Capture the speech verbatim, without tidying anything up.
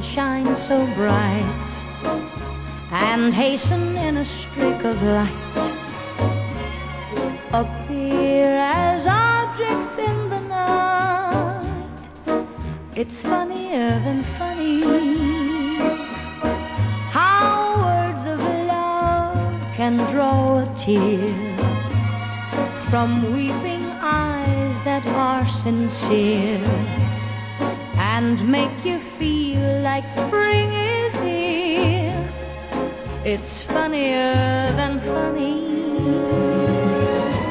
shine so bright and hasten in a streak of light, appear as objects in the night. It's funnier than funny how words of love can draw a tear from weeping eyes that are sincere and make you feel like spring is here. It's funnier than funny